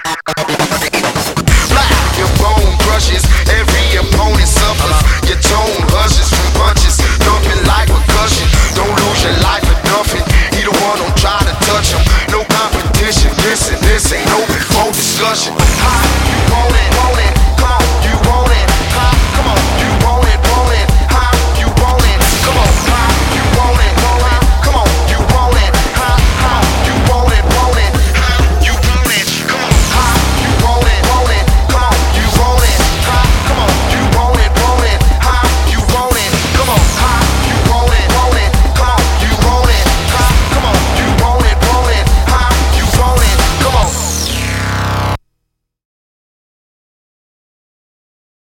Fly, your bone crushes, every opponent suffers. Your tone hushes from punches, thumping like percussion. Don't lose your life for nothing. He the one don't try to touch him. No competition, this ain't open for discussion. High